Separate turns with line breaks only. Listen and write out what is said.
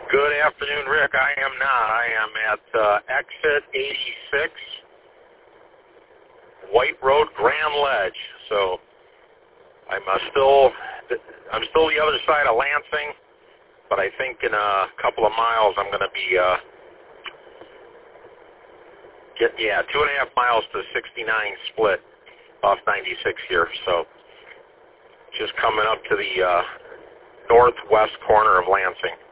Good afternoon, Rick. I am not. I am at exit 86, White Road, Grand Ledge. So I'm still the other side of Lansing, but I think in a couple of miles I'm going to be 2.5 miles to 69 split off 96 here. So just coming up to the northwest corner of Lansing.